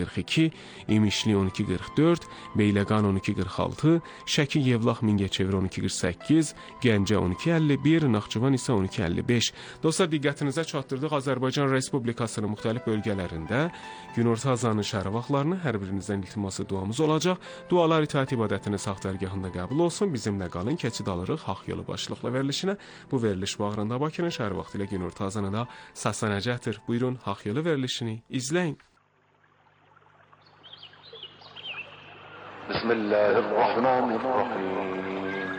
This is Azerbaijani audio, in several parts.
42, İmişli 1244, Beyləqan 1246, Şəki Yevlax Mingəçevir 1248, Gəncə 1251, Naxçıvan isə 1255. Dostlar, diqqətinizə çatdırdıq. Azərbaycan Respublikasının müxtəlif bölgələrində günorta azanı şəhər vaxtlarını hər birinizdən iltiması duamız olacaq. Dualar itaat ibadətinin sağ dərgahında qəbul olsun. Bizimlə qalın, keçid alırıq Haqq Yolu başlıqlı verilişinə. Bu veriliş bağrında Bakının şəhər vaxtı ilə günorta azanı da səslənəcəkdir. Buyurun, Haqq Yolu verilişini izləyin. Bismillahirrahmanirrahim.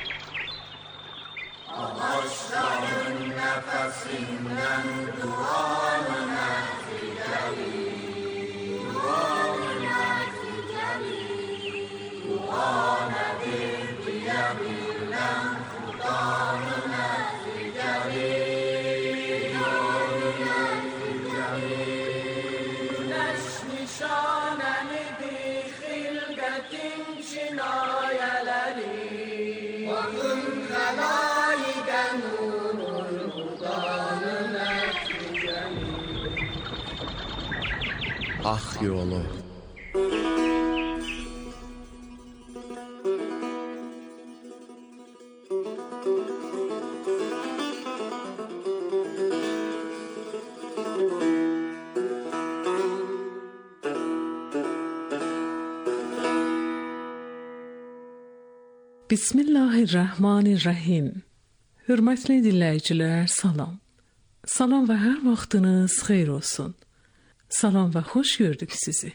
Ağaçların nefesinden duanına figelim, duanına figelim, duanedir diyebilmem, Kur'anına figelim, duanına figelim. Güneş nişanemidir hilbetin çinayeleri, bakın helayide nurul hudanına figelim. Haqq Yolu. Bismillahirrahmanirrahim. Hörmətli dinləyicilər, salam. Salam və hər vaxtınız xeyir olsun. Salam və xoş gördük sizi.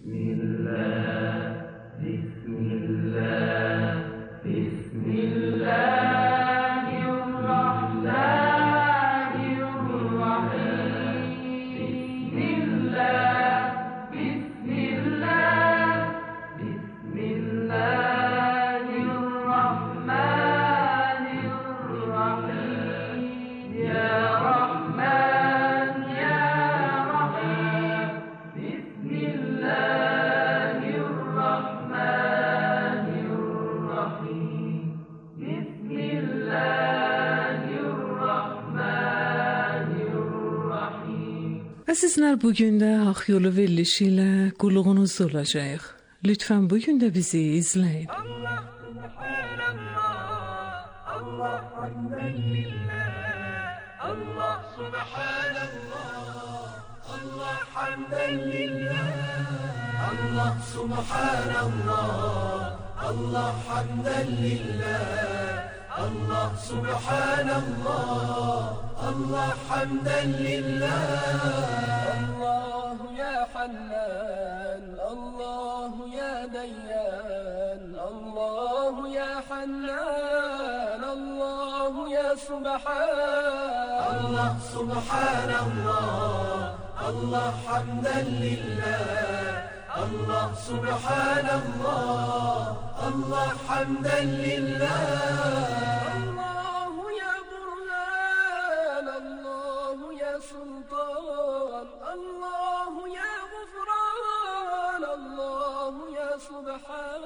Əzizlər, bugün də Haqq Yolu verilişi ilə qulluğunuzda olacağıq. Lütfən bugün də bizi izləyin. Allah subhanallah, Allah hamden lillah, Allah subhanallah, Allah hamden lillah, Allah subhanallah, Allah hamden lillah, Allah subhanallah, Allah hamden lillah. Allahu ya Hannan, Allahu ya Dayyan, Allahu ya Hannan, Allahu ya Subhan. Allah subhanallah, Allah hamden lillah, Allah subhanallah, Allah hamden lillah. Allahu ya Burhan, Allahu ya Sultan, Allahu ya Gufran, Allahu ya Subhan,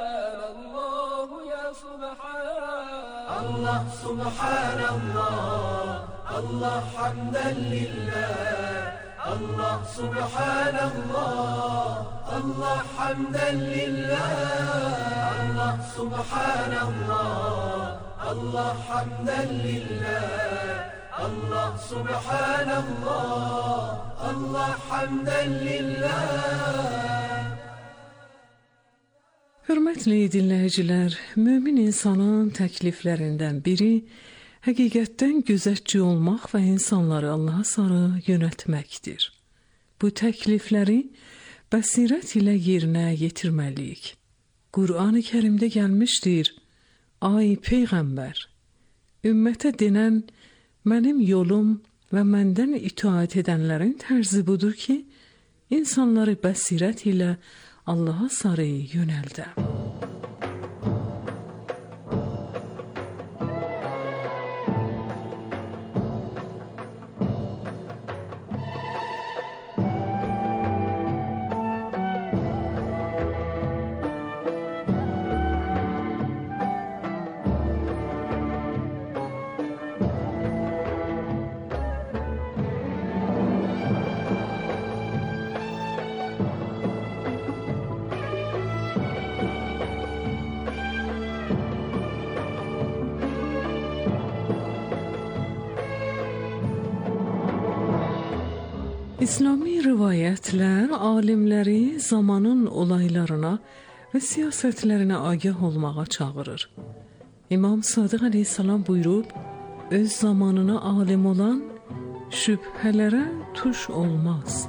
Allahu ya Subhan. Allah subhanallah, Allah hamden lillah, Allah subhanallah, Allah hamden lillah. Allah subhanallah, Allah hamden lillah, Allah subhanallah, Allah hamden lillah. Hörmətli dinləyicilər, mömin insanın təkliflərindən biri həqiqətdən gözətçi olmaq və insanları Allaha sarı yönəltməkdir. Bu təklifləri bəsirət ilə yerinə yetirməliyik. Qur'an-ı Kərimdə gəlmişdir: Ay Peyğəmbər, ümmətə denən mənim yolum və məndən itaat edənlərin tərzi budur ki, insanları bəsirət ilə Allaha sarı yönəldəm. İslami rivayətlər alimləri zamanın olaylarına və siyasətlərinə agah olmağa çağırır. İmam Sadiq əleyhissalam buyurub, öz zamanına alim olan şübhələrə tuş olmaz.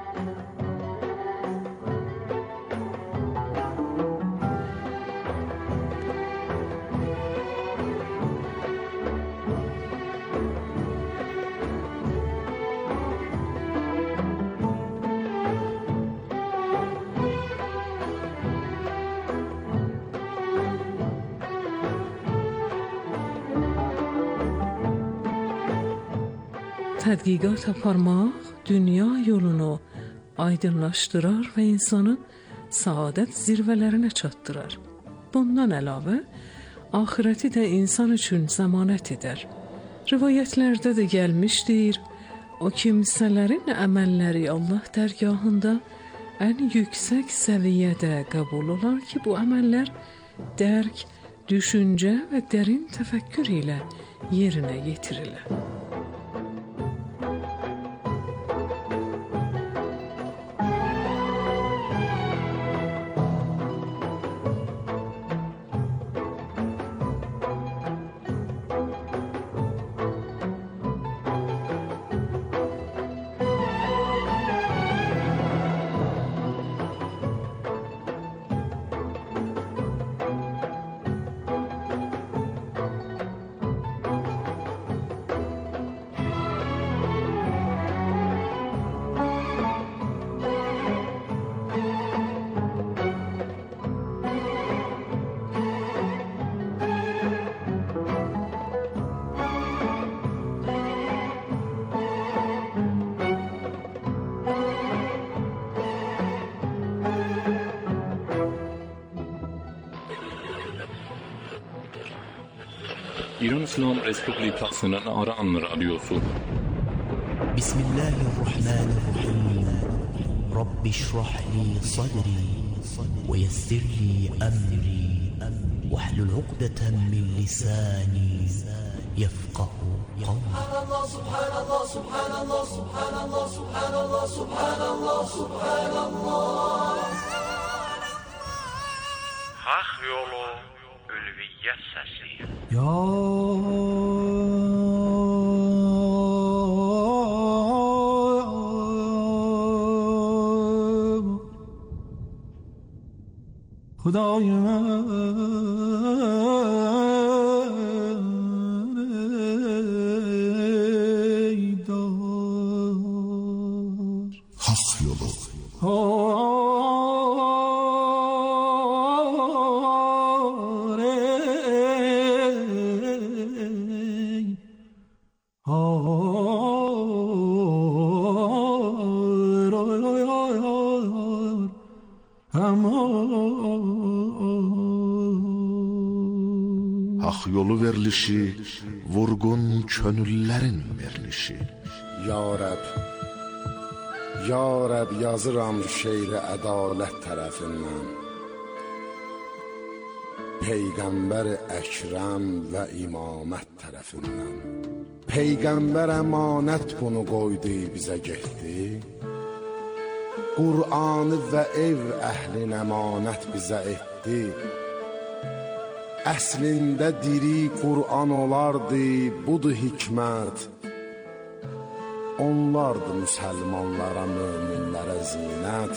Tədqiqat aparmaq dünya yolunu aydınlaşdırar və insanı saadət zirvələrinə çatdırar. Bundan əlavə, axirəti də insan üçün zəmanət edər. Rivayətlərdə də gəlmişdir, o kimsələrin əməlləri Allah dərgahında ən yüksək səviyyədə qəbul olar ki, bu əməllər dərk, düşüncə və dərin təfəkkür ilə yerinə yetirilir. İran İslam Respublikasının Aran Radyosu. Bismillahirrahmanirrahim. Rabbi şrah li sadri ve yessir li emri vahlul uqdeten min lisani yefqahu qawli. Subhanallah, subhanallah, subhanallah, subhanallah, subhanallah, subhanallah. Hak yolu ülviyyət səsi. Ya Hudayım Hak yolu. Hak yolu verilişi, vurgun könüllərin verilişi. Ya Rəb, Ya Rəb yazıram şeiri ədalət tərəfindən. Peyğəmbər Əkrəm və imamət tərəfindən. Peyğəmbər əmanət bunu qoydu bizə getdi. Qur'anı və ev əhlin əmanət bizə etdi. Əslində diri Qur'an olardı, budur hikmət. Onlardı müsəlmanlara, möminlərə zinət.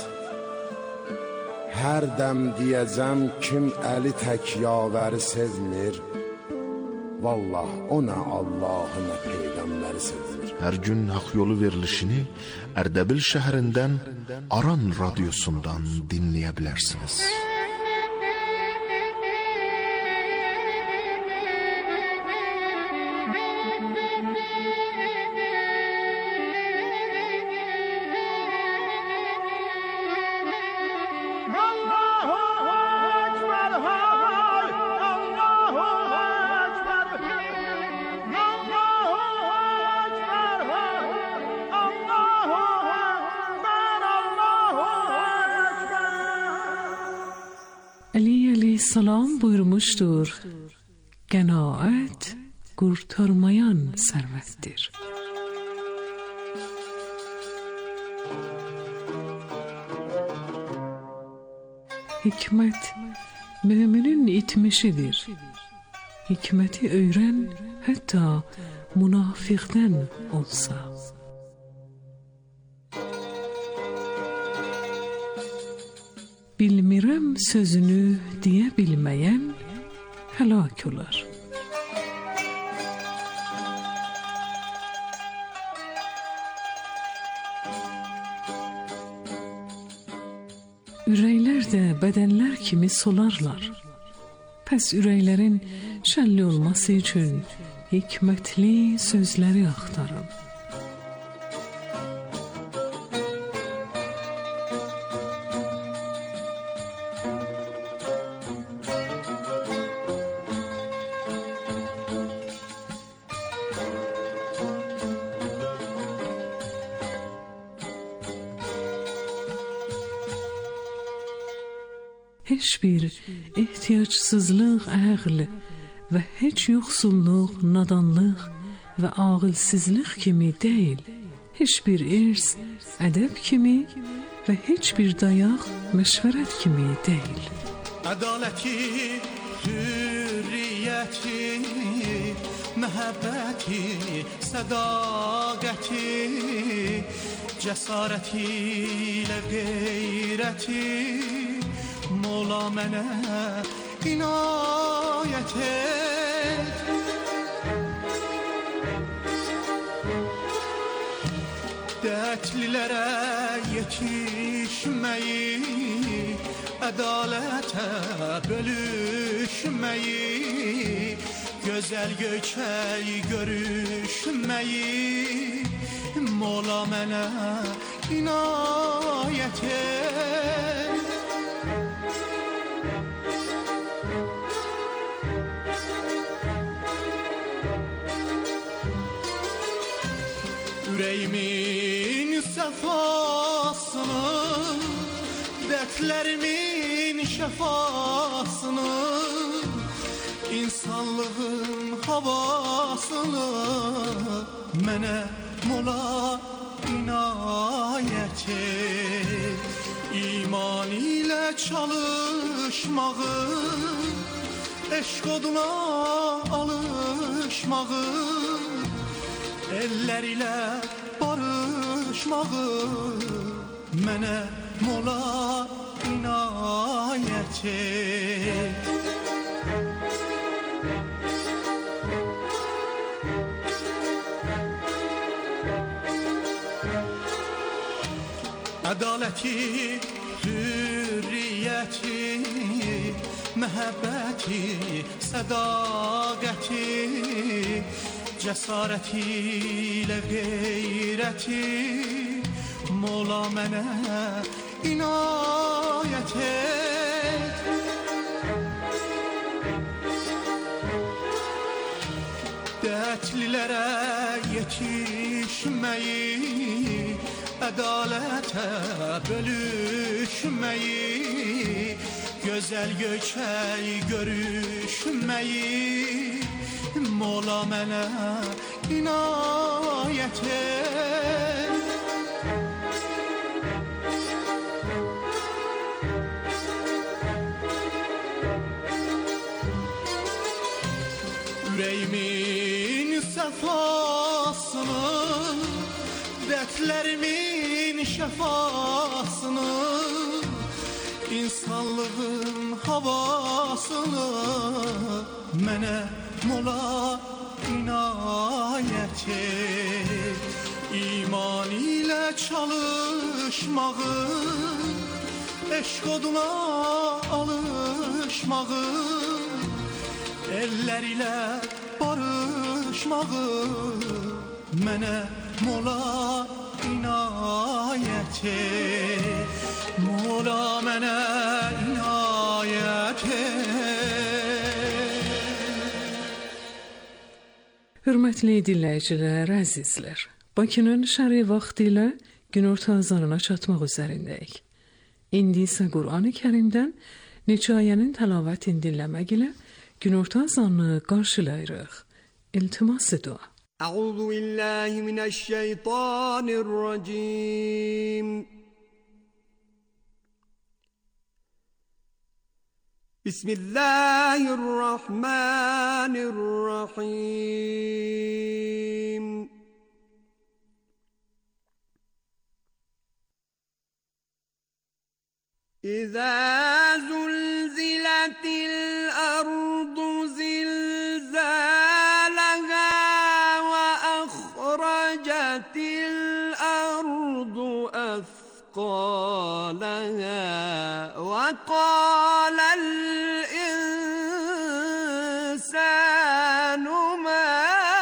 Hər dəm deyəcəm kim əli tək yavəri sevmir. Vallah o nə Allahı nə Peyğəmbəri sevmir. Hər gün hak yolu verilişini Ərdəbil şəhərindən Aran radyosundan dinləyə bilərsiniz. Aleyhisselam buyurmuştur, qənaət qurtarmayan sərvətdir. Hikmət müminin itmişidir. Hikməti öyrən, hətta münafiqdən olsa. Bilmirəm sözünü deyə bilməyən həlak olar. Ürəklər də bədənlər kimi solarlar. Pəs ürəklərin şənli olması üçün hikmətli sözləri axtarın. Heç bir ehtiyacsızlıq əql və heç yoxsulluq, nadanlıq və ağılsızlıq kimi deyil. Heç bir irs, ədəb kimi və heç bir dayaq, məşvərət kimi deyil. Ədaləti, hürriyyəti, məhəbbəti, sədaqəti, cəsarəti ilə qeyrəti, Mola mənə inayət et. Dərdlilərə yetişməyi, ədalətə bölüşməyi, gözəl göçək görüşməyi, Mola mənə inayət et. Ürəyimin səfasını, dərdlərimin şəfasını, insanlığın havasını mənə mola inayət et. İman ilə çalışmağı, eşq oduna alışmağı, eller ilə barışmağı mənə mola inayət et. Ədaləti, hürriyyəti, məhəbbəti, sədaqəti, cəsarəti ilə qeyrəti, Mola mənə inayət et. Dərdlilərə yetişməyi, ədalətə bölüşməyi, gözəl göçək görüşməyi, Mola mənə inayət et. Ürəyimin səfasını, dərdlərimin şəfasını, insanlığın havasını mənə mola inayət et. İman ilə çalışmağı, eşq oduna alışmağı, eller ilə barışmağı mənə mola inayət et. Mola mənə inayət et. Hörmətli dinləyicilər, əzizlər, Bakının şəri vaxtı ilə günorta azanına çatmaq üzərindəyik. İndi isə Qur'an-ı Kərimdən neçə ayənin təlavətini dinləmək ilə günorta azanını qarşılayırıq. İltimas dua. Əuzu billahi minəşşeytanirracim. بسم الله الرحمن الرحيم إذا زلزلت الأرض زلزالها وأخرجت الأرض أثقالها وقال الإنسان ما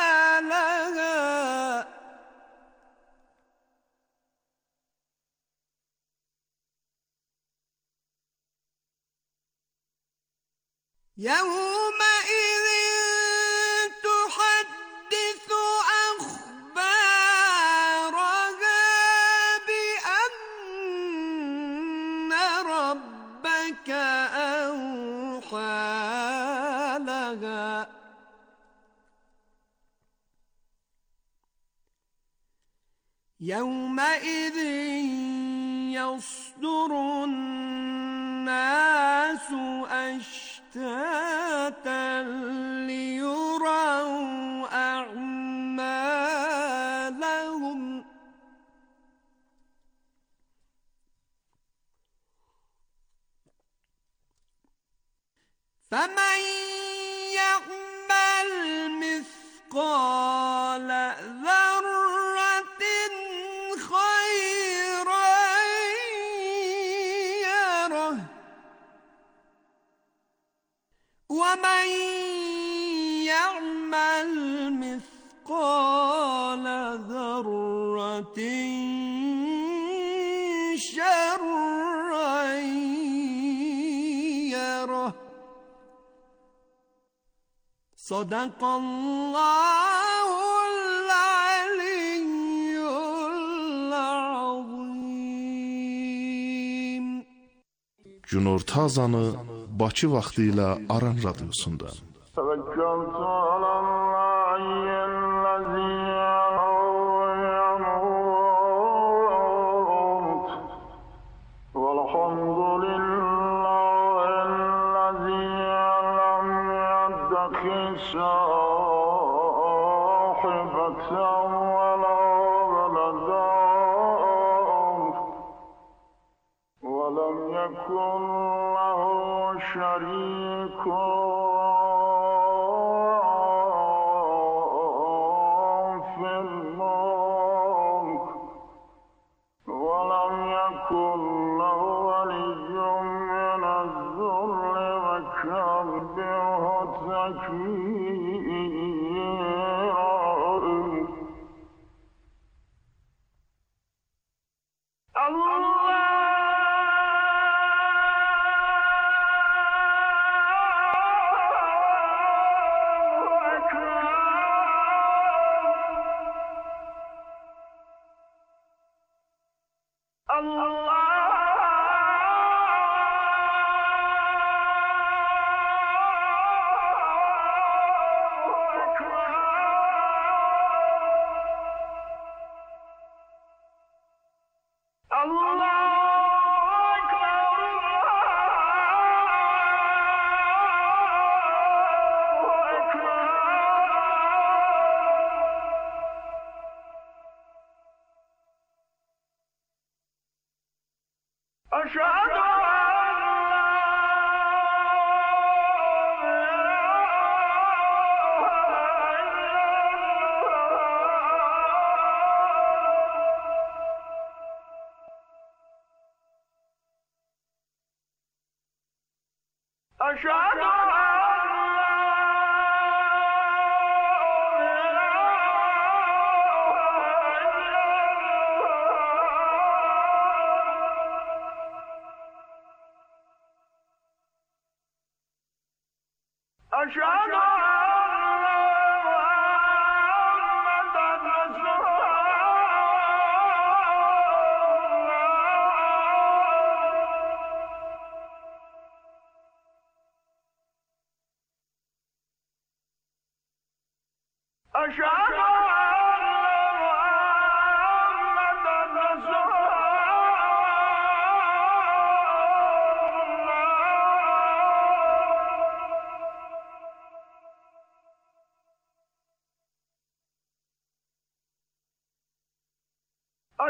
لها يومئذ تحدث أخبارها بأن ربك أوحى لها يومئذ يصدر الناس أشتاتا ليروا أعمالهم فمن يعمل مثقال ذرة خيرا يره ومن يعمل مثقال ذرة شرا يره صدق الله العلي العظيم. Günorta azanı Bakı vaxtı ilə Aran Radiyosunda.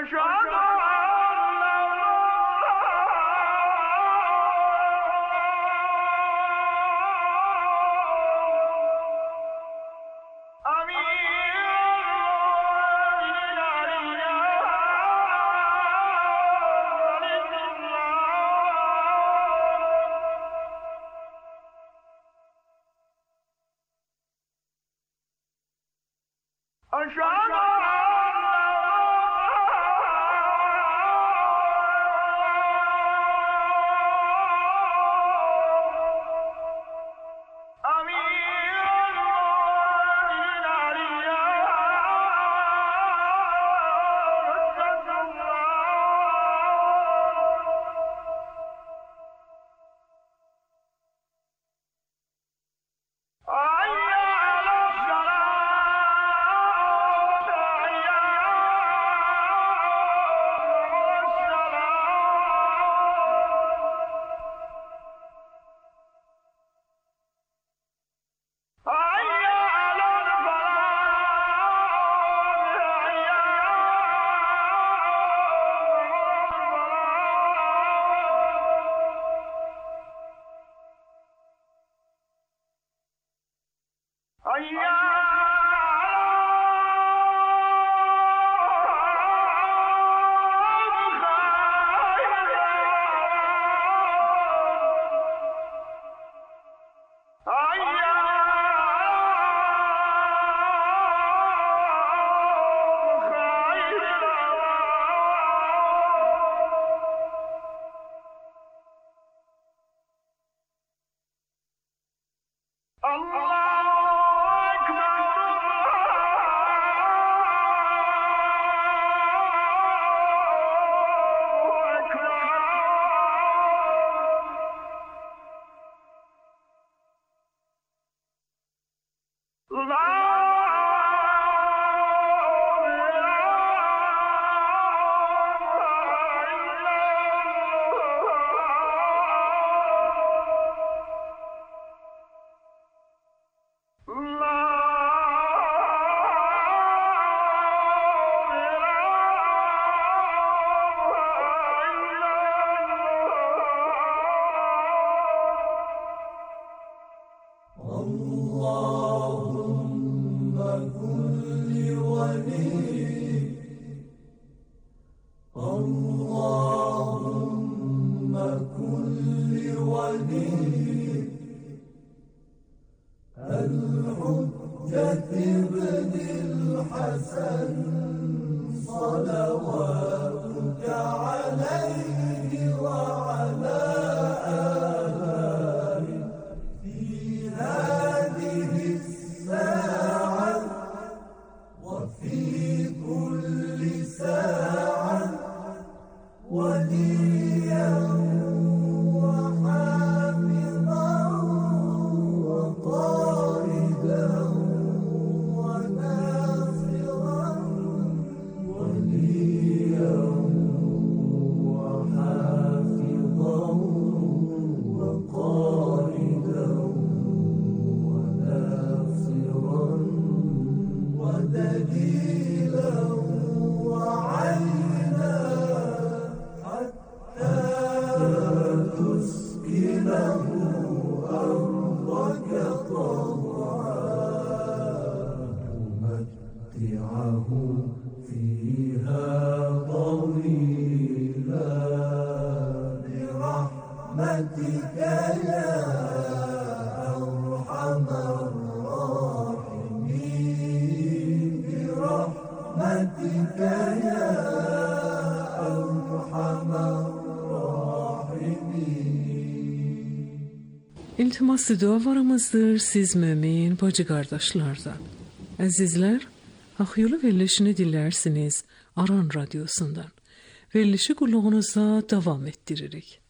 İltimas dualarımızdır siz mümin bacı kardeşlerden. Azizler, Akyolu verilişini dinlersiniz Aran Radyosu'ndan. Verilişi kulağınıza devam ettiririk.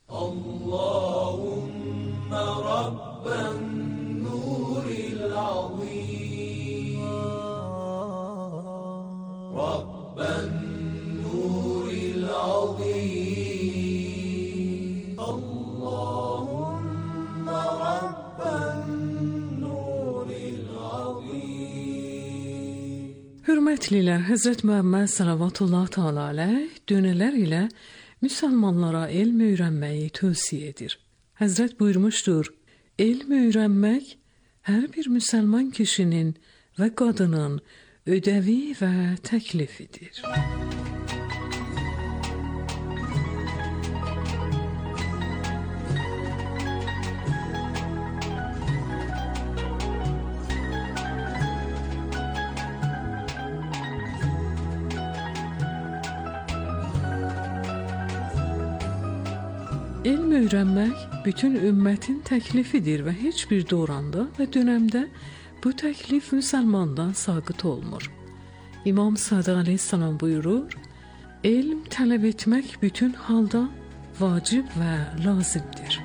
Allahümme Rabben nuril azim Rabben nuril azim Hörmətliler, Həzrət Məhəmməd sallallahu teala aleyh dönələr ilə müsəlmanlara elm öyrənməyi tövsiyə edir. Həzrət buyurmuşdur: elm öyrənmək hər bir müsəlman kişinin və qadının ödəvi və təklifidir. Elm öyrənmək bütün ümmətin təklifidir və heç bir dövrdə və dönəmdə bu təklif müsəlmandan saqit olmur. İmam Sadiq əleyhissalam buyurur: elm tələb etmək bütün halda vacib və lazımdır.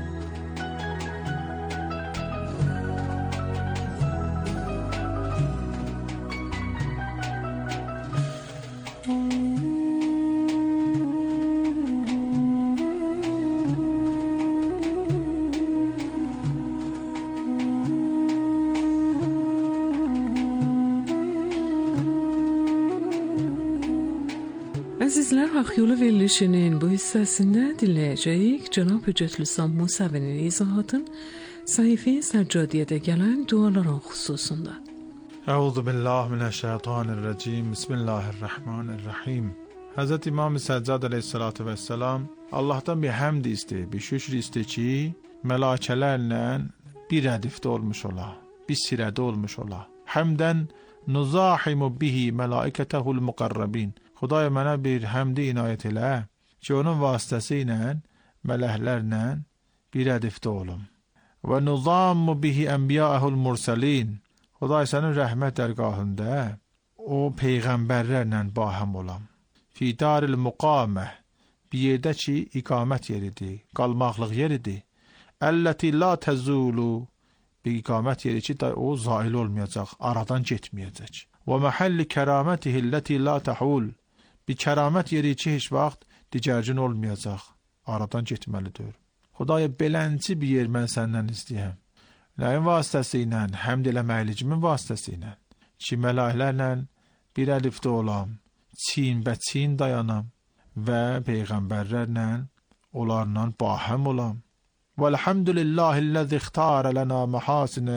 Əzizlər, Haqq Yolu verilişinin bu hissəsində dinləyəcəyik Cənab Hüccətülislam Musəvinin izahatın səhifə-i Səccadiyyədə gələn duaların xüsusunda. Əuzu billahi mineşşeytanirracim. Bismillahirrahmanirrahim. Həzrət İmam Səccad əleyhissalatu vesselam Allah'tan bir həmd istəyir, bir şükür istəyir ki, mələkələrlə bir rədifdə olmuş ola, bir sirədə olmuş ola. Həmdən nuzahimu bihi mələikətəhul muqarrabin. Xudaya mənə bir həmdi inayət elə ki, onun vasitəsi ilə mələklərlə bir rədifdə olum. Və nuzammu bihi ənbiya'əhul mursalin. Xuday sənin rəhmət dərgahında o peyğəmbərlərlə bahəm olam. Fi daril muqamə, bir yerdə ki, iqamət yeridir, qalmaqlıq yeridir. Əlləti la təzulu, bir iqamət yeri ki, o zail olmayacaq, aradan getməyəcək. Və məhəlli kəramətihi əlləti la təhul, bir kəramət yeri ki, heç vaxt digərcin olmayacaq, aradan getməlidir. Xudaya belənci bir yer mən səndən istəyəm. Nəyin vasitəsi ilə? Həmd eləməklikimin vasitəsi ilə. Ki, mələklərlə bir əlifdə olam, çiyin və çiyin dayanam və peyğəmbərlərlə onlarla bahəm olam. Vəlhamdülillahiləzi ixtarə lənə məhasinə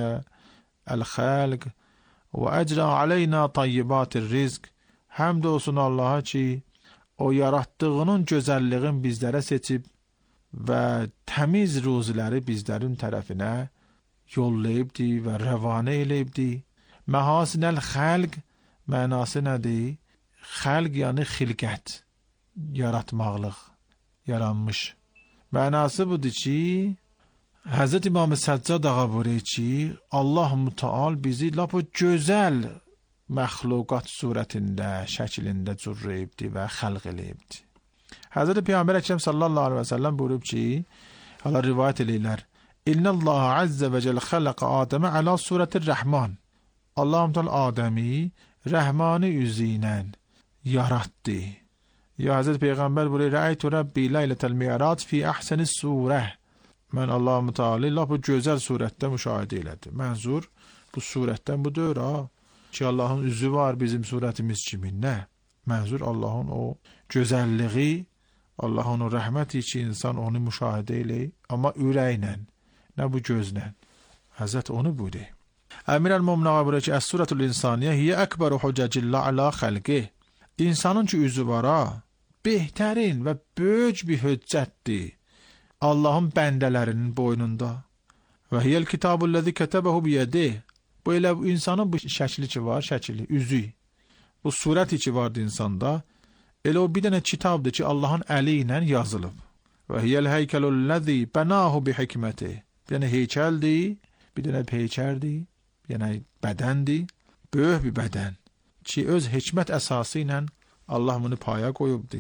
əl-xəlq və əcrə aleyna tayyibatir rizq. Həmd olsun Allaha ki, o yaratdığının gözəlliğin bizlərə seçib və təmiz ruziləri bizlərin tərəfinə yollayıbdi və rəvanə eləyibdi. Məhasinəl xəlq mənası nədir? Xəlq yəni xilqət, yaratmaqlıq, yaranmış. Mənası budur ki, Həzrət İmam Səccad ağa buyurur ki, Allah Mütəal bizi lap o gözəl məxluqat surətində, şəklində cürrəyibdi və xəlq eləyibdi. Həzrət Peyğəmbər Əkrəm sallallahu aleyhi və səlləm buyurub ki, Allah rivayət eləyirlər, İnnəllaha əzzə və cəl xələqə Adəmə əla surətir rəhman. Allah Mütəal Adəmi rəhmani üzü ilə yaratdı. Ya Həzrət Peyğəmbər buyurur, Rəaytu Rəbbi leylətəl mi'raj fi əhsənis surə. Mən Allah Mütəali lap bu gözəl surətdə müşahidə elədi. Mənzur bu surətdən budur ha. Ki Allahın üzü var bizim surətimiz kimi. Nə? Mənzur Allahın o gözəlliği, Allahın o rəhməti ki, insan onu müşahidə eləyir. Amma ürəklə, nə bu gözlə. Həzrət onu buyurur. Əmir əl-Mumnin ağa buyurur ki, Əs-surətul insaniyə hiyə əkbəru hüccəcillah alə xəlqi. İnsanın ki, üzü var ha, behtərin və böyük bir hüccətdir Allahın bəndələrinin boynunda. Və hiyəl kitabul-ləzi kətəbəhu biyədih. Bu elə insanın bu şəkli ki var, şəkli, üzü. Bu surəti ki vardı insanda, elə o bir dənə kitabdır ki, Allahın əli ilə yazılıb. Və hiyəl heykəlul-ləzi bənahu bi hikməti. Bir dənə heykəldir, bir dənə peykərdir, bir dənə bədəndir, böyük bir bədən. Ki öz hikmət əsası ilə Allah bunu paya qoyubdur.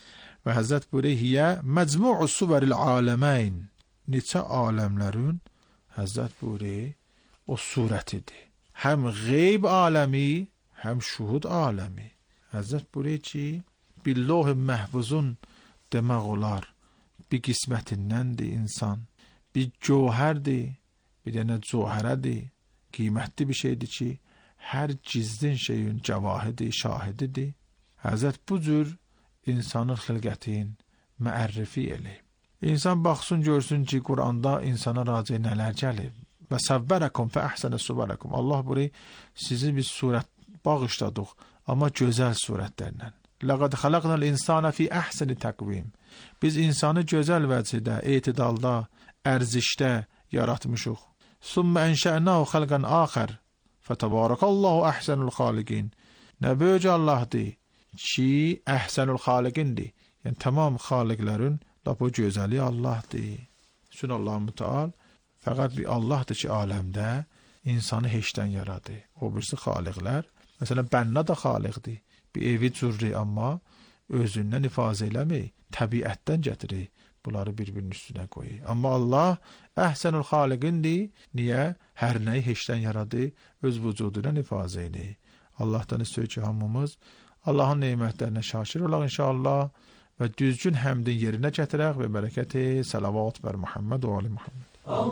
Və Həzrət buyurur, hiyə məcmu'u suvəril aləməyn. Neçə aləmlərin Həzrət buyurur, o surətidir. Həm qeyb aləmi, həm şuhud aləmi. Həzrət buyurur ki, billoh-i məhvuzun demək olar, bir qismətindəndir insan, bir cöhərdir, bir dənə cöhərədir, qiymətli bir şeydir ki, hər gizlin şeyin cavahidi, şahididir. Həzrət bu cür insanın xilqətin məərrifi eləyib. İnsan baxsın, görsün ki, Quranda insana raci nələr gəlib. Və səvvərəkum fə əhsənə suvərəkum. Allah burayı sizi bir surət bağışladıq, amma gözəl surətlərlə. Ləqəd xələqnəl insana fi əhsəni təqvim. Biz insanı gözəl vəcdə, etidalda, ərzişdə yaratmışıq. Sümmə ənşə'nəhu xəlqən axər. Fətəbarəkallahu əhsənul xaliqin. Nə böyük Allahdır ki, əhsənul xaliqindir. Yəni, tamam xaliqlərin lap o gözəli Allahdır. Üçün Allah-u Müteal fəqət bir Allahdır ki, aləmdə insanı heçdən yaradı. O birisi xaliqlər. Məsələn, bənna da xaliqdir. Bir evi cürri, amma özündən ifazə eləmir. Təbiətdən gətirir. Bunları bir-birinin üstünə qoyur. Amma Allah əhsənul xaliqindir. Niyə? Hər nəyi heçdən yaradı, öz vücudundan ifazə edir. Allahdan istəyir ki, hamımız Allahın neymətlərinə şakir olaq inşallah və düzgün həmdin yerinə gətirək və bərəkəti salavat bər Muhammed və Ali Muhammed.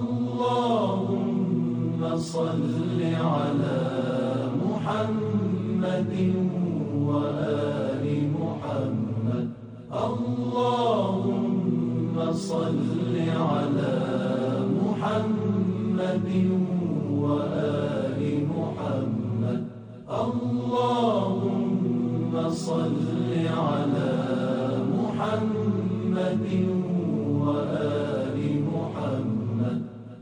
Allahümme salli ala Muhammedin ve Ali Muhammed. Allahümme salli ala Muhammedin ve Ali Muhammed. Allahümme salli ala Muhammedin ve Ali Muhammed.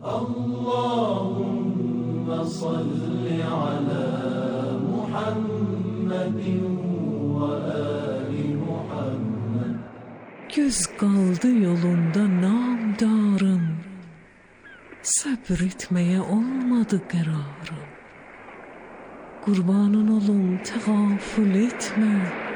Allahümme salli ala Muhammedin ve Ali Muhammed. Göz qaldı yolunda namdarım, səbr etməyə olmadı qərarım. Qurbanın olum, təğafül etmə,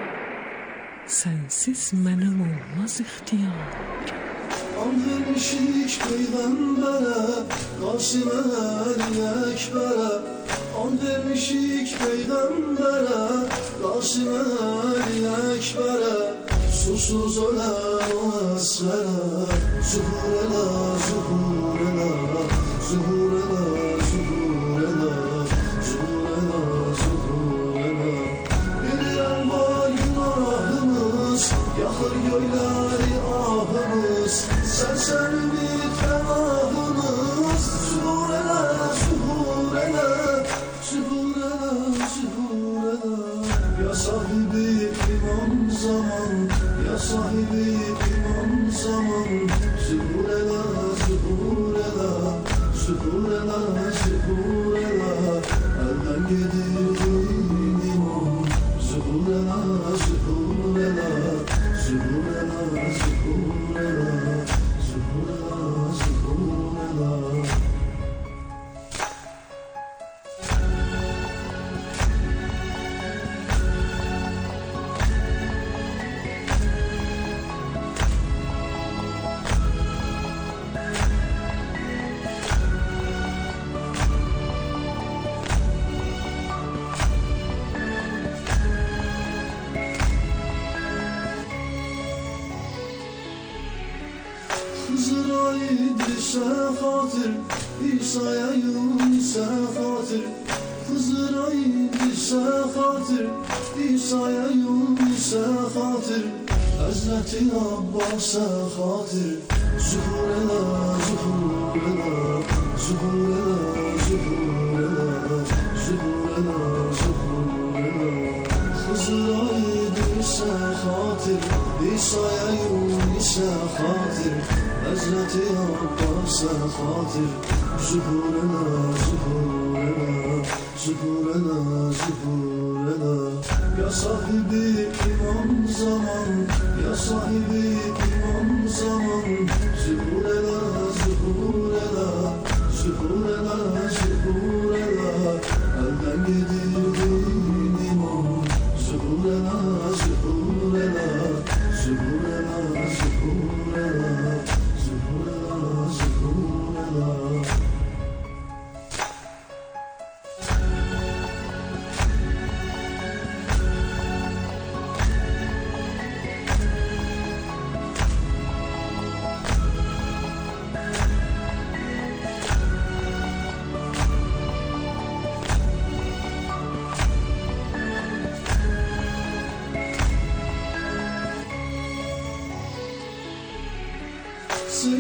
sənsiz mənim olmaz ixtiyar. And vermişik Peyğəmbərə, Qasım-Əli Əkbərə. And vermişik Peyğəmbərə, Qasım-Əli Əkbərə. Susuz ölən o əsvərə, zuhur elə, zuhur elə, zuhur elə, zuhur elə, zuhur elə, zuhur elə. Bilirəm var günahımız, yaxır göyləri ahımız. Sən ümid fənahımız, zuhur elə, zuhur elə, zuhur elə, zuhur elə. Ya sahibi imam zaman, ya sahibi imam zaman. Zuhur elə, zuhur elə, zuhur elə, zuhur elə. Əldən gedirdim imam. Zuhur elə, zuhur elə, zuhur elə, zuhur elə, zuhur elə, zuhur elə. Hızır'a xatir, İsa'ya Yunus'a xatir. Hızır'a xatir, İsa'ya Yunus'a xatir. Hazreti Abbas'a xatir. Zuhur elə, zuhur elə, zuhur elə, zuhur elə, zuhur elə, zuhur elə. Hızır'a xatir, İsa'ya Yunus'a xatir. Hazreti Abbas'a xatir. Zuhur elə, zuhur elə, zuhur elə, zuhur elə. Ya sahibi imam zaman, ya sahibi imam zaman. Zuhur elə, zuhur elə, zuhur elə, zuhur elə. Əldən gedirdim imam. Zuhur elə, zuhur elə, zuhur elə, zuhur elə.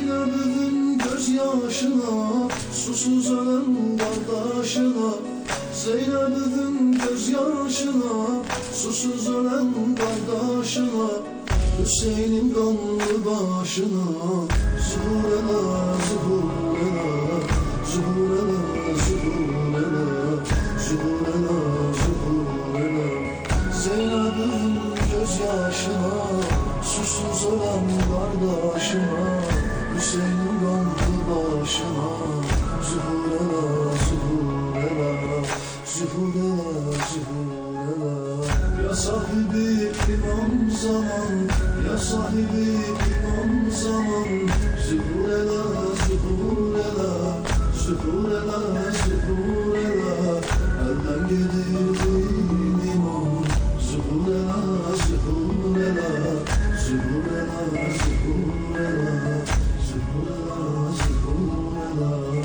Zeynep'in gözyaşına, susuz ölen kardeşine. Zeynep'in gözyaşına, susuz ölen kardeşine. Hüseyin'in kanlı başına. Zuhurela, zuhurela, zuhurela, zuhurela, zuhurela, zuhurela. Zeynep'in gözyaşına, susuz olan kardeşime. Hüseyin'in kanlı başına. Zuhurela, zuhurela, zuhurela, zuhurela. Ya sahibi imam zaman, ya sahibi imam zaman. Zuhurela, zuhurela, zuhurela, zuhurela. Elden gedirdim imam. Zuhurela, zuhurela, zuhurela, zuhurela, zuhurela, zuhurela.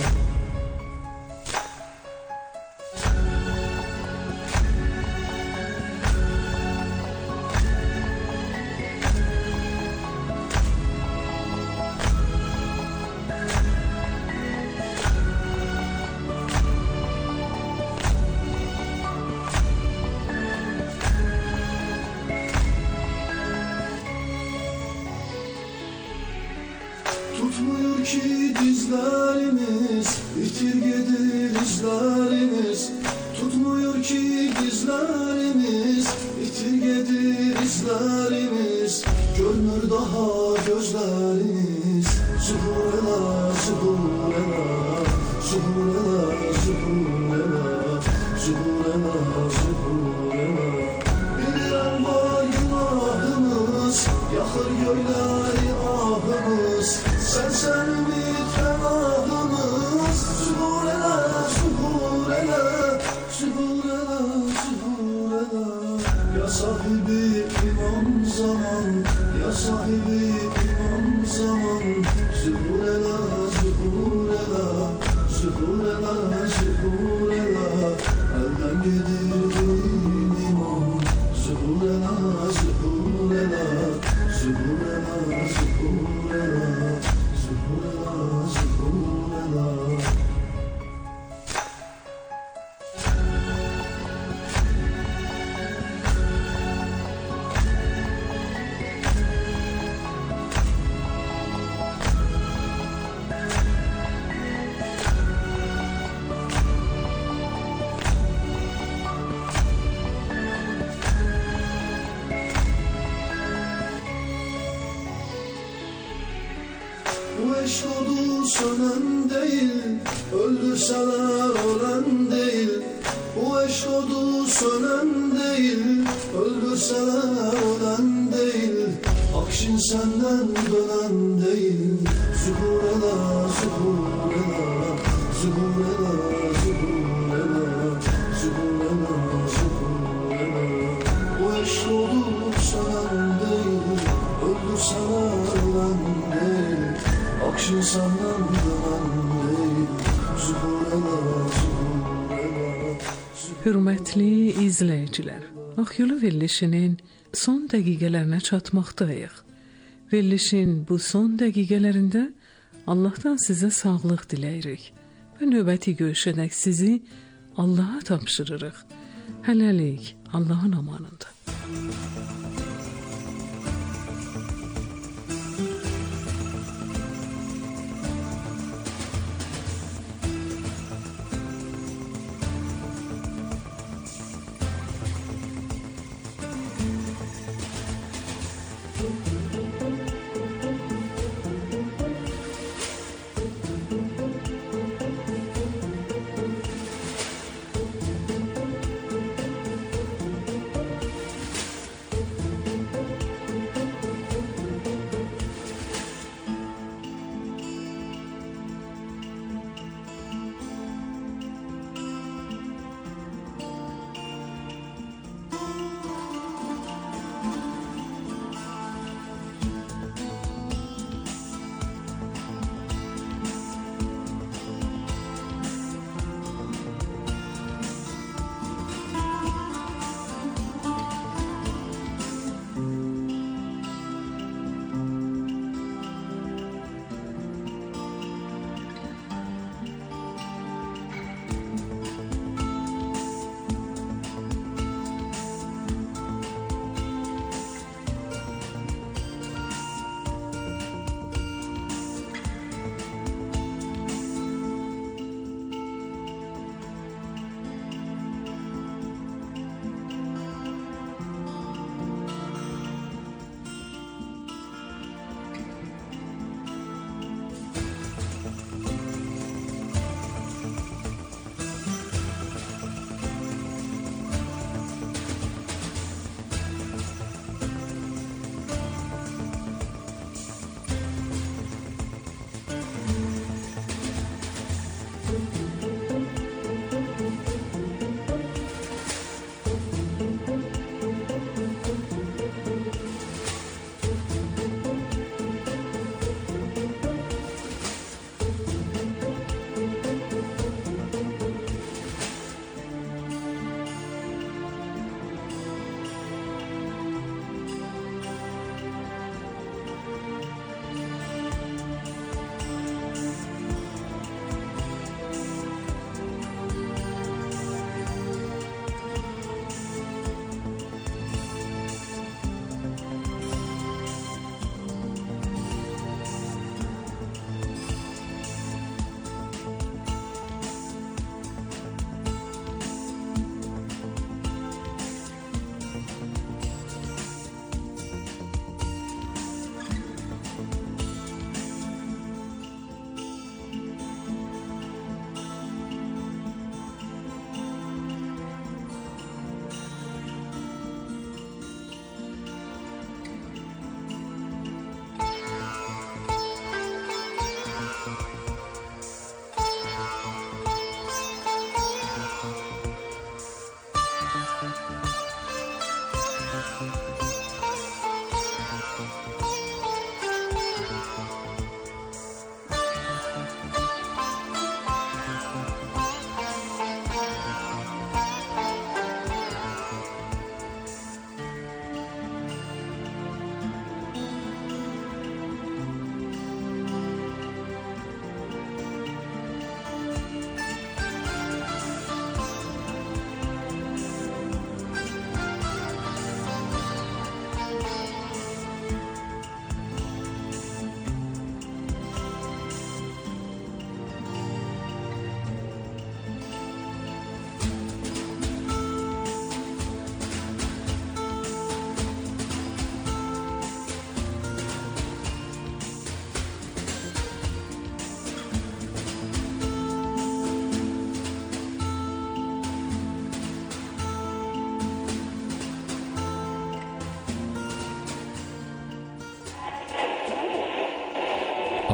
Tutmuyor ki dizlerimiz, bitir gelir izlerimiz. Tutmuyor ki dizlerimiz, bitir gelir izlerimiz. Görmür daha gözlerimiz. Zuhurela, zuhurela, zuhurela, zuhurela, zuhurela, zuhurela. Bilirem var günahımız, yakır göyleri ahımız. Sen ümit fenahımız. Zuhurela, zuhurela, zuhurela, zuhurela. Ya sahibi imam zaman, ya sahibi imam zaman. Zuhurela, zuhurela, zuhurela, zuhurela. Elden gedirdim imam. Zuhurela, zuhurela, zuhurela, zuhurela. Zuhurela, zuhurela. Bu eşk odu sönen değil, öldürseler ölen değil. Bu eşk odu sönen değil, öldürseler ölen değil. Akşin senden dönen değil. Zuhurela, zuhurela, zuhurela, zuhurela, zuhurela, zuhurela. Bu eşk odu sönen değil, öldürseler ölen değil. Akşin senden dönen değil. Zuhurela, zuhurela. Hürmetli izləyicilər, Akyolu verilişinin son dəqiqələrinə çatmaqdayıq. Verilişin bu son dəqiqələrində Allahdan sizə sağlıq diləyirik və növbəti görüşənək sizi Allaha tapşırırıq. Hələlik Allahın amanında. Zuhurela, zuhurela,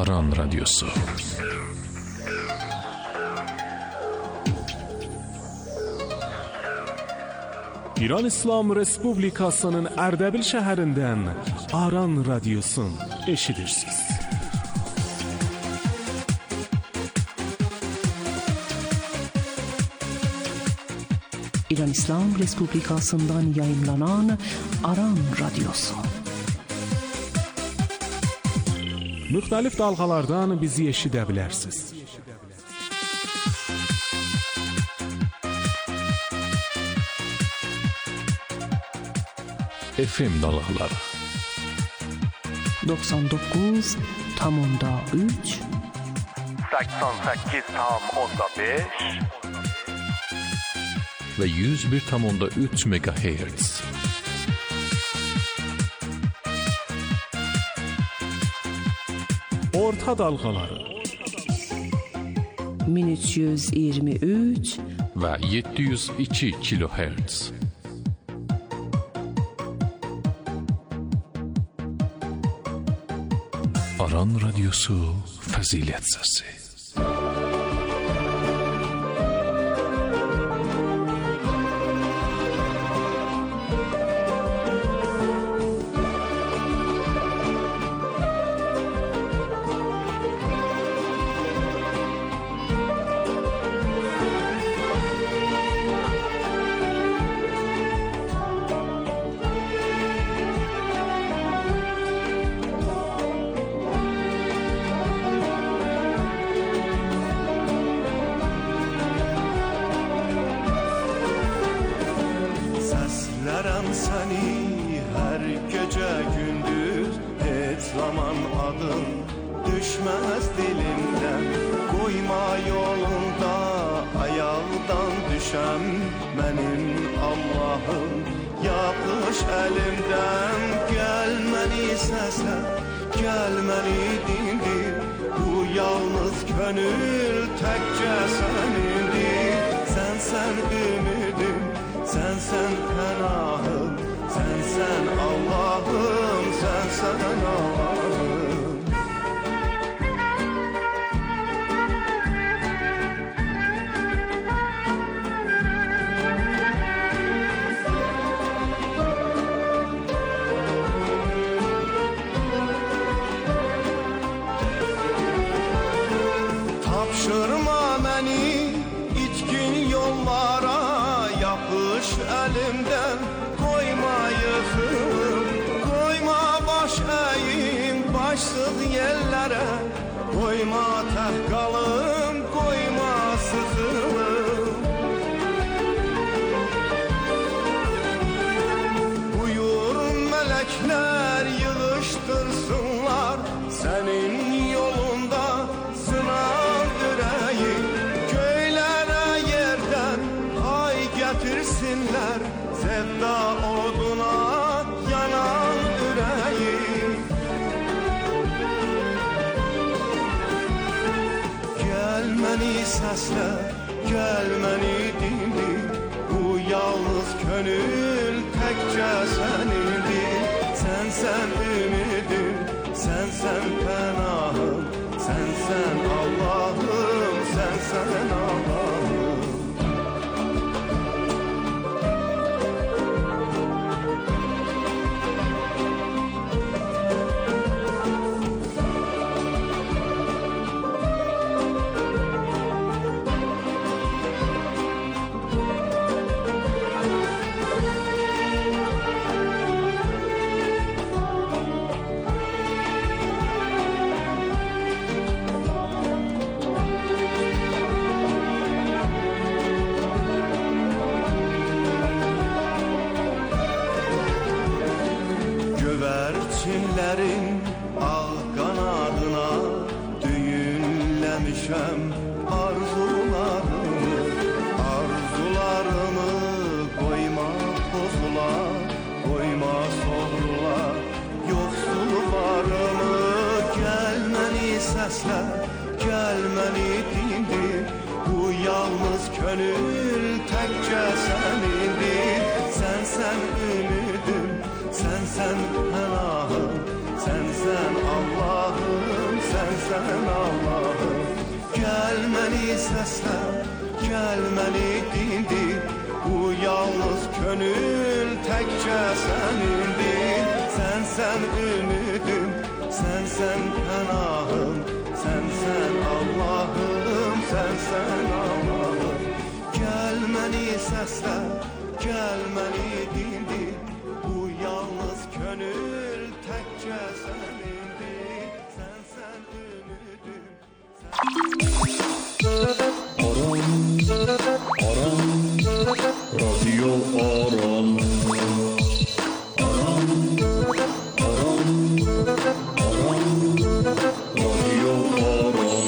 Aran Radyosu. İran İslam Respublikasının Erdebil şəhərindən Aran Radyosun eşidirsiniz. İran İslam Respublikasından yayınlanan Aran Radyosu. Müxtəlif dalğalardan bizi eşidə bilərsiniz. FM dalgaları 99,3 88,5 ve 101,3 MHz. Orta dalğaları 1323 ve 702 kHz. Aran Radyosu Fazilet Sesi. Seni her gece gündüz hiç zaman adın düşmez dilimden. Koyma yolunda ayağdan düşen benim Allah'ım, yapış elimden. Gelmeni sesle, gelmeni dindir, bu yalnız gönül tekçe senindir. Sen ümidim, sen pənahım, sen Allah'ım, sen Allah'ım. Tapşırma beni itkin yollara, yapış elimden, koyma yıkım, koyma baş eğim başsız yerlere, koyma tehkalım, koyma sıkılım. Buyur melekler yığıştırsınlar senin yolunda sınav yüreği, göylere yerden ay getirsinler, sevda oduna yanan yüreği. Gelmeni sesle, gelmeni dindir, bu yalnız gönül tekçe senindir. Sen ümidim, sen pənahım, sen Allah'ım, sen Allah'ım. Güvercinlerin ağ kanadına düğünlemişem arzularımı, arzularımı koyma bozula, koyma sorula, yoksullarımı. Gelmeni sesle, gelmeni dindir, bu yalnız gönül tekçe senindir. Sen ümidim, sen pənahım, sen Allah'ım, sen sənsən Allahım. Gəl məni səslə, gəl məni dindir. Bu yalnız könül təkcə sənindir. Sənsən ümidim, sənsən pənahım. Sənsən Allahım, sənsən Allahım. Gəl məni səslə, gəl məni dindir. Bu yalnız könül təkcə sənindir. Sənsən ümidim. Aran Radyo Aran Radyo Aran.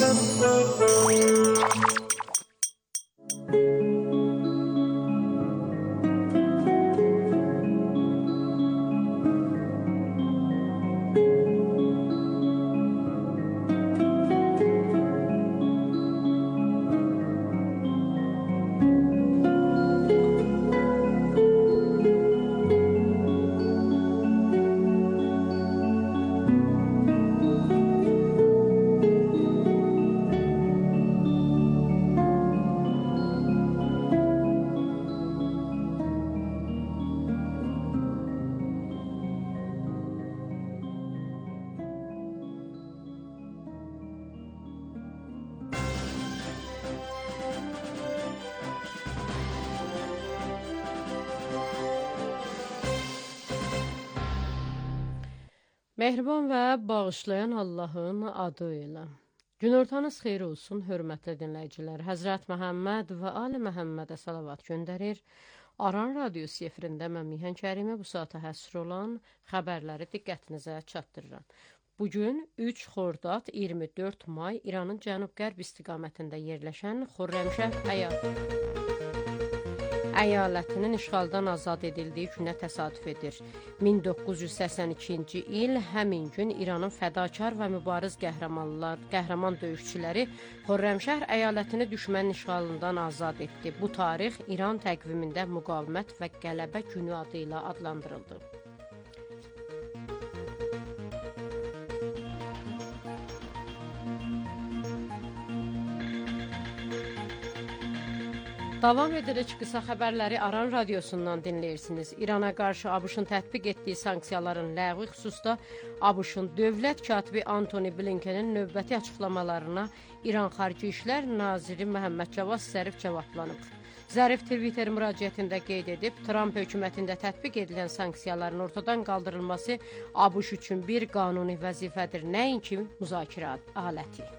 Mehriban və bağışlayan Allahın adı ilə. Günortanız xeyir olsun, hörmətli dinləyicilər. Həzrət Məhəmməd və Ali Məhəmmədə salavat göndərir. Aran Radiosu efirində mən Mihan Kərimi bu saata həsr olan xəbərləri diqqətinizə çatdırıram. Bugün 3 Xordad 24 may İranın cənub-qərb istiqamətində yerləşən Xürrəmşəhr əyalətinin işğaldan azad edildiyi günə təsadüf edir. 1982-ci il həmin gün İranın fədakar və mübariz qəhrəman döyüşçüləri Xürrəmşəhr əyalətini düşmənin işğalından azad etdi. Bu tarix İran təqvimində müqavimət və qələbə günü adı ilə adlandırıldı. Davam edərək qısa xəbərləri Aran Radiosundan dinləyirsiniz. İrana qarşı ABŞ-ın tətbiq etdiyi sanksiyaların ləğvi xüsusda ABŞ-ın dövlət katibi Antony Blinkenin növbəti açıqlamalarına İran Xarici İşlər Naziri Məhəmməd Cavad Zərif cavablanıb. Zərif Twitter müraciətində qeyd edib, Trump hökumətində tətbiq edilən sanksiyaların ortadan qaldırılması ABŞ üçün bir qanuni vəzifədir, nəinki müzakirə aləti.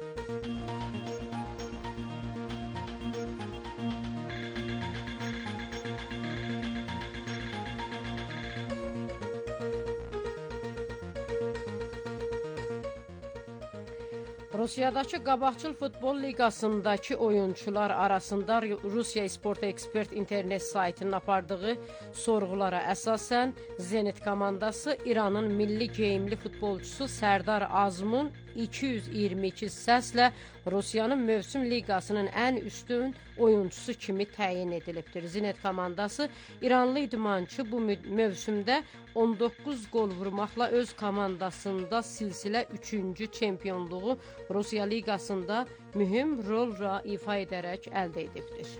Rusiyadakı qabaqcıl futbol liqasındakı oyunçular arasında Rusiya Sport Ekspert internet saytının apardığı sorğulara əsasən Zenit komandası İranın milli geyimli futbolçusu Sərdar Azmun 222 səslə Rusiyanın mövsüm liqasının ən üstün oyuncusu kimi təyin edilibdir. Zenit komandası İranlı idmançı bu mövsümdə 19 qol vurmaqla öz komandasında silsilə 3-cü çempionluğu Rusiya liqasında mühüm rol ifa edərək əldə edibdir.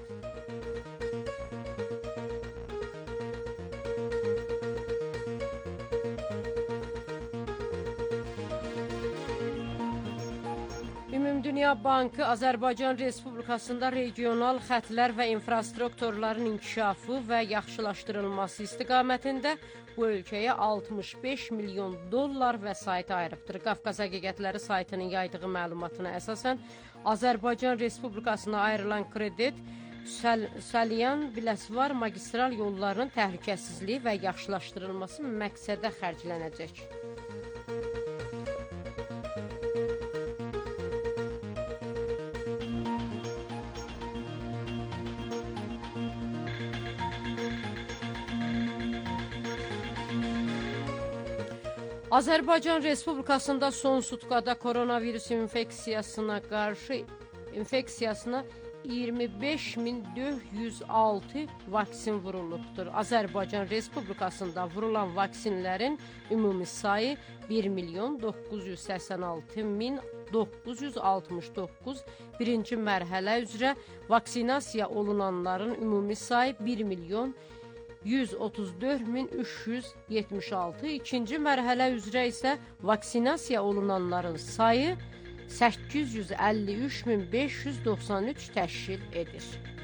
Ümumdünya Bankı Azərbaycan Respublikasında regional xətlər və infrastrukturların inkişafı və yaxşılaşdırılması istiqamətində bu ölkəyə 65 milyon dollar vəsait ayırıbdır. Qafqaz Həqiqətləri saytının yaydığı məlumatına əsasən Azərbaycan Respublikasına ayrılan kredit Salyan Biləsuvar magistral yollarının təhlükəsizliyi və yaxşılaşdırılması məqsədə xərclənəcək. Azərbaycan Respublikasında son sutkada koronavirus infeksiyasına 25406 vaksin vurulubdur. Azərbaycan Respublikasında vurulan vaksinlərin ümumi sayı 1.986.969. Birinci mərhələ üzrə vaksinasiya olunanların ümumi sayı 1.134.376. İkinci mərhələ üzrə isə vaksinasiya olunanların sayı 853.593 təşkil edir.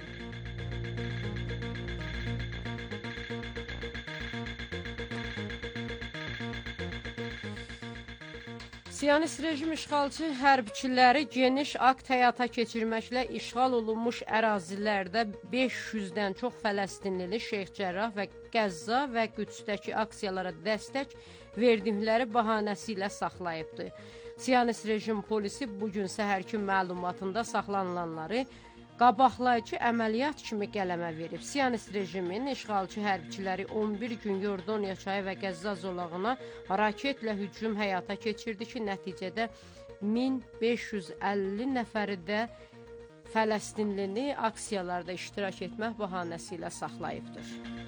Siyonist rejim işğalçı hərbiçiləri geniş akt həyata keçirməklə işğal olunmuş ərazilərdə 500-dən çox fələstinlini Şeyx Cərrah və Qəzza və Qüdsdəki aksiyalara dəstək verdikləri bahanəsi ilə saxlayıbdır. Siyonist rejim polisi bugün səhərki məlumatında saxlanılanları qabaqlayıcı əməliyyat kimi qələmə verib. Siyonist rejimin işğalçı hərbiçiləri 11 gün Yordaniya çayı və Qəzza zolağına raketlə hücum həyata keçirdi ki, nəticədə 1550 nəfəri də fələstinlini aksiyalarda iştirak etmək bahanəsi ilə saxlayıbdır.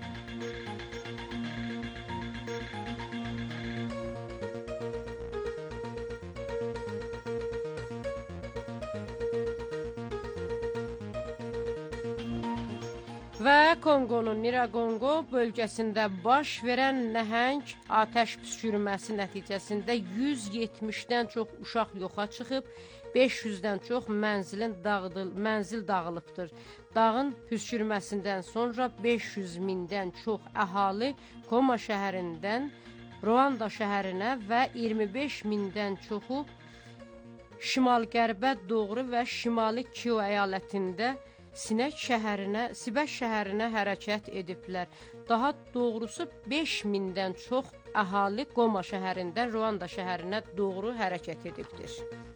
Və Konqonun Niraqonqo bölgəsində baş verən nəhəng atəş püskürməsi nəticəsində 170-dən çox uşaq yoxa çıxıb, 500-dən çox mənzil dağılıbdır. Dağın püskürməsindən sonra 500 mindən çox əhali Koma şəhərindən Ruanda şəhərinə və 25 mindən çoxu şimal-qərbə doğru və şimali Kiyo əyalətində Sibək şəhərinə hərəkət ediblər. Daha doğrusu 5000-dən çox əhali Qoma şəhərindən Ruanda şəhərinə doğru hərəkət edibdir.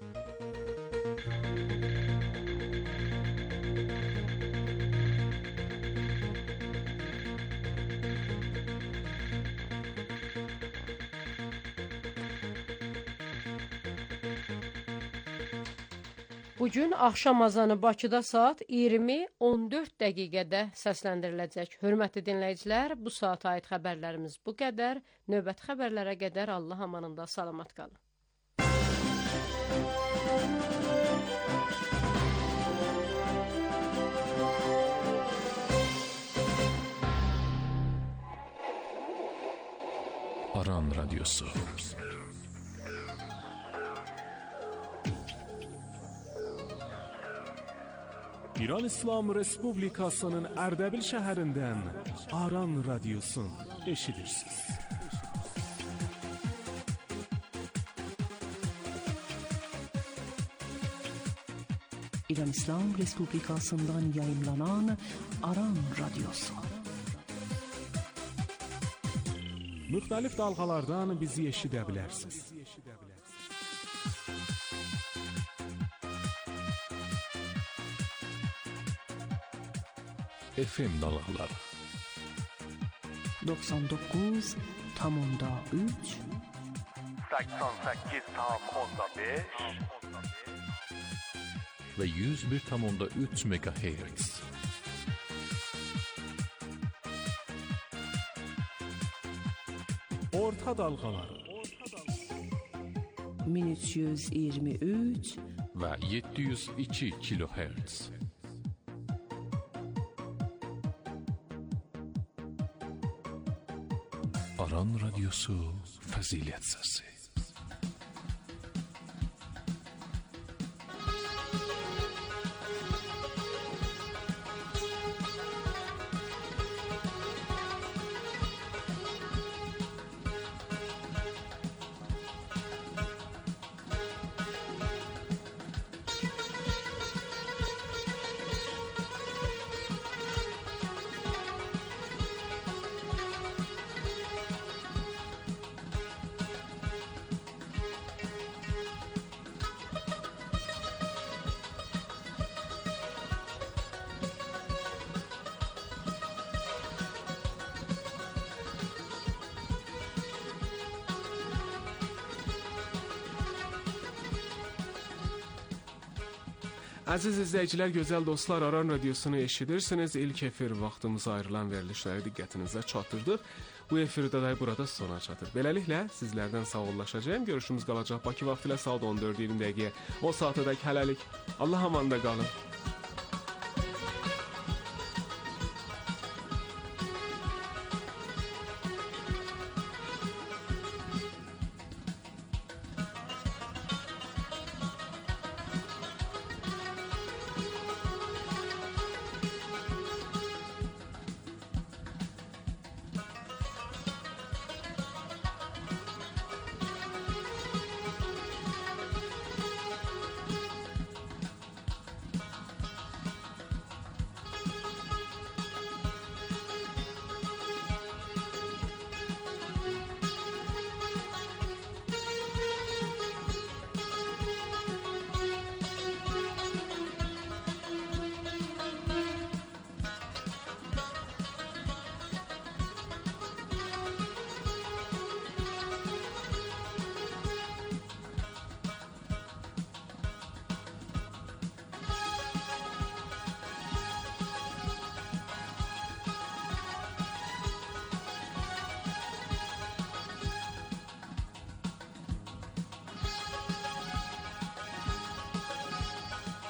Bugün axşam azanı Bakıda saat 20:14 dəqiqədə səsləndiriləcək. Hörmətli dinləyicilər, bu saata aid xəbərlərimiz bu qədər. Növbəti xəbərlərə qədər Allah amanında salamat qalın. Aran Radyosu. İran İslam Respublikasının Ərdəbil şəhərindən Aran Radyosun eşidirsiniz. İran İslam Respublikasından yayımlanan Aran Radyosu. Müxtəlif dalğalardan bizi eşidə bilərsiniz. FM dalgaları 99.3 88.5 ve 101.3 MHz. Orta dalgaları 1323 ve 702 kHz. Aran Radyosu Fazilet Sesi. Əziz izləyicilər, gözəl dostlar, Aran Radiosunu eşidirsiniz. İlk efir vaxtımıza ayrılan verilişləri diqqətinizə çatdırdıq. Bu efirdə də burada sona çatır. Beləliklə, sizlərdən sağollaşacağım. Görüşümüz qalacaq Bakı vaxtı ilə saat 14:20 dəqiqəyə. O saatədək hələlik. Allah amanda qalın.